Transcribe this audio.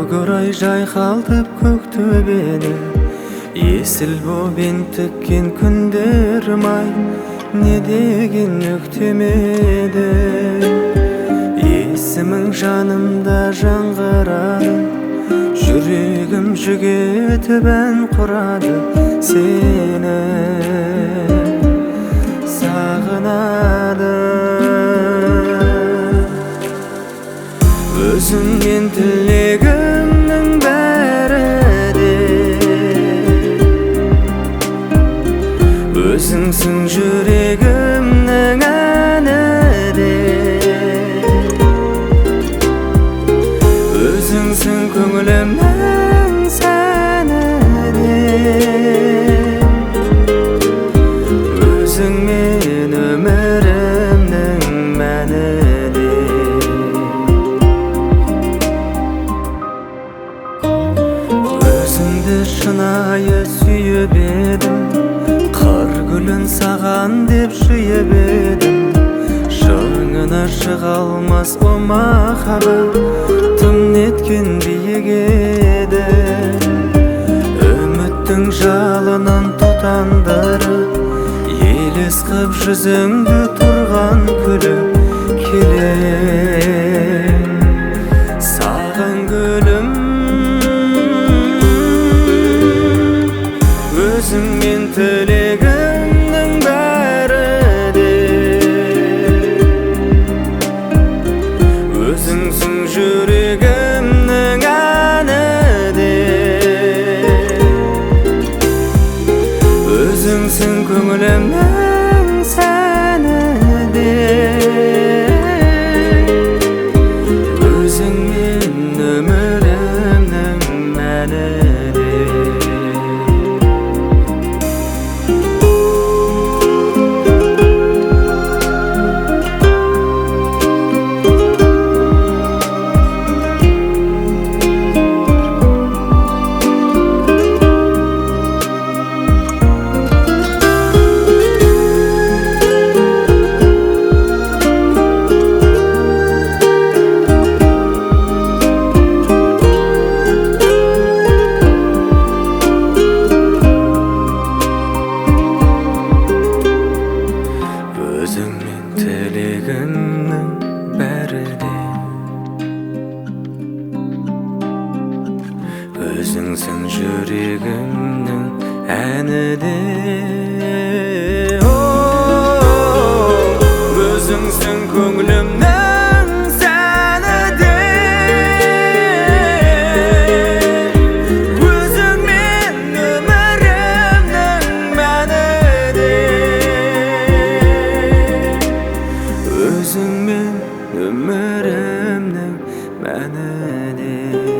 Көгөр ай жайқалтып көк төбені, есіл бобен тіккен күндерім ай, не деген өктемеді. Есімің жанымда жаңғырады, жүрегім жүгетіп ән құрады. Сені сағынады. Өзіңнен тілегімнің бәрі де, өзіңсің жүрегімнің әні де, өзіңсің көңілімнің сәні де, өзіңмен өмірімнің мәні де. Өзіңді шынайы сүйіп едім, қыр гүлін саған деп жиып едім. Шыңына шыға алмас о махаббат, тым неткен биік еді. Үміттің жалынан тұтандырып, елес қып жүзіңді тұрған күліп келем. Саған гүлім, өзіңмен тілегімнің бәрі де, өзіңсің жүрегімнің әні де, өзіңсің көңілімнің сәні де, өзіңмен өмірімнің мәні де. Өзіңмен тілегімнің бәрі де, өзіңсің жүрегімнің әні де. Өзіңсің көңілімнің сәні де, өзіңмен өмірімнің мәні де, өзіңмен өмірімнің мәні де.